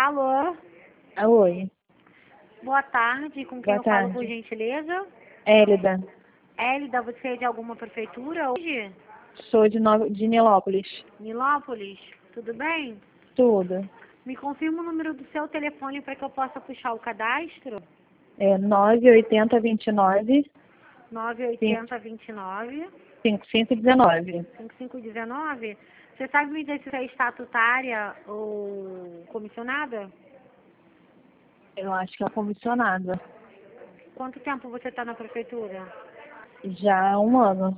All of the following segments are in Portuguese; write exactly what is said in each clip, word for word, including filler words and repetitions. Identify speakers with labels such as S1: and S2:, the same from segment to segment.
S1: Alô?
S2: Ah, oi.
S1: Boa tarde, com quem
S2: Boa
S1: eu falo, por
S2: tarde.
S1: gentileza?
S2: Hélida.
S1: Hélida, você é de alguma prefeitura hoje?
S2: Sou de, Nova, de Nilópolis.
S1: Nilópolis, tudo bem?
S2: Tudo.
S1: Me confirma o número do seu telefone para que eu possa puxar o cadastro?
S2: É nove oito zero, dois nove,
S1: nove oito zero, dois nove,
S2: cinco cinco um nove.
S1: cinco cinco um nove. Você sabe me dizer se você é estatutária ou comissionada?
S2: Eu acho que é comissionada.
S1: Quanto tempo você está na prefeitura?
S2: Já há um ano.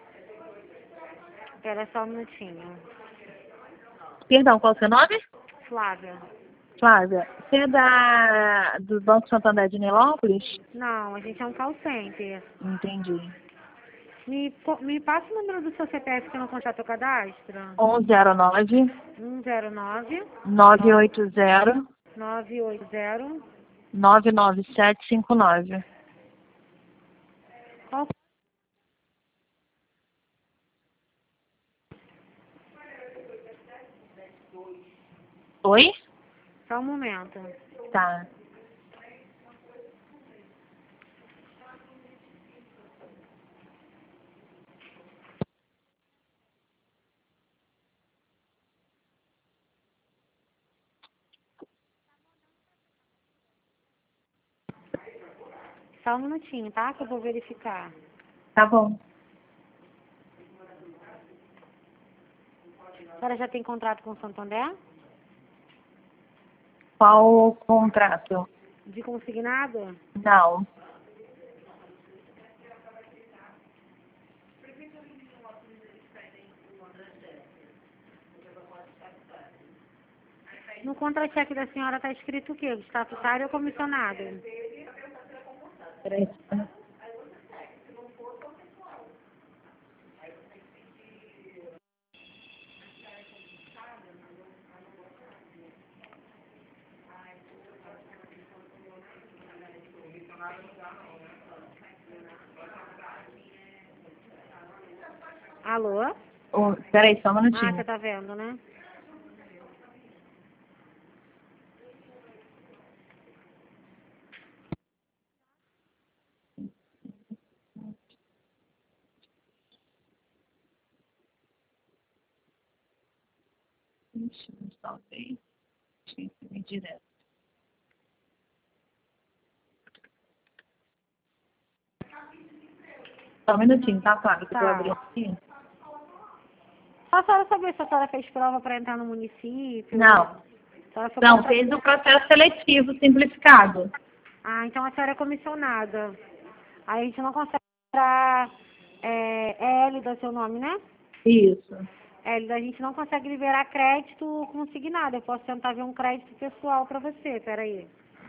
S1: Espera só um minutinho.
S2: Perdão, qual é o seu nome?
S1: Flávia.
S2: Flávia. Você é da, do Banco Santander de Nilópolis?
S1: Não, a gente é um call center.
S2: Entendi.
S1: Me, po- me passa o número do seu C P F que eu não constato o cadastro.
S2: um zero nove,
S1: um zero nove,
S2: nove oito zero,
S1: nove oito zero.
S2: nove nove sete cinco nove.
S1: Qual?
S2: Oi?
S1: Só um momento.
S2: Tá.
S1: Só um minutinho, tá? Que eu vou verificar.
S2: Tá bom.
S1: A senhora já tem contrato com o Santander?
S2: Qual o contrato?
S1: De consignado?
S2: Não.
S1: No contra-cheque da senhora está escrito o quê? Estatutário ou comissionado?
S2: Peraí.
S1: Alô?
S2: Oh, peraí, só um
S1: Ah,
S2: minutinho.
S1: você tá vendo, né?
S2: Ixi, não salvei. Tinha que vir direto. Só um minutinho, tá, Flávia? Que eu vou
S1: Tá.
S2: abrir aqui.
S1: Só a senhora saber se a senhora fez prova para entrar no município.
S2: Não.
S1: A senhora foi
S2: Não,
S1: contra-
S2: fez o processo seletivo simplificado.
S1: Ah, então a senhora é comissionada. Aí a gente não consegue liberar. É, é Hélida seu nome, né?
S2: Isso.
S1: Hélida, a gente não consegue liberar crédito consignado. Eu posso tentar ver um crédito pessoal para você. Peraí.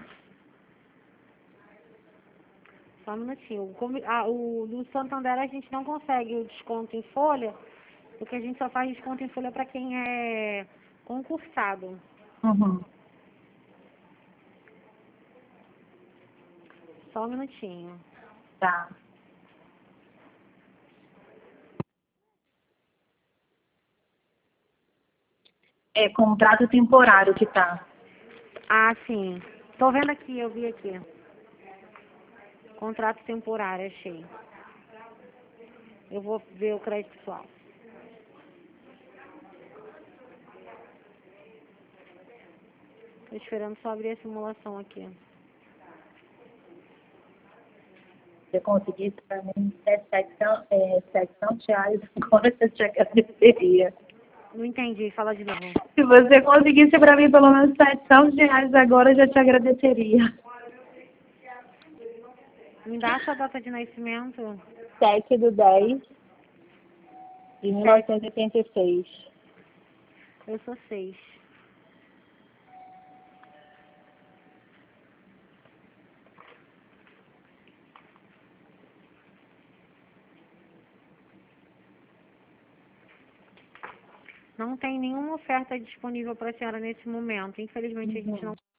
S1: Só um minutinho. O, comi- ah, o do Santander a gente não consegue o desconto em folha, porque a gente só faz desconto em folha para quem é concursado.
S2: Uhum.
S1: Só um minutinho.
S2: Tá. É contrato temporário que tá.
S1: Ah, sim. Tô vendo aqui, eu vi aqui. Contrato temporário, achei. Eu vou ver o crédito pessoal. Tô esperando só abrir a simulação aqui.
S2: Se eu conseguisse para mim é setecentos, é, setecentos reais, agora você te agradeceria.
S1: Não entendi, fala de novo.
S2: Se você conseguisse para mim pelo menos setecentos reais agora, eu já te agradeceria.
S1: Me dá a sua data de nascimento.
S2: sete do dez de mil novecentos e oitenta e seis.
S1: Eu sou seis. Não tem nenhuma oferta disponível para a senhora nesse momento. Infelizmente, a gente não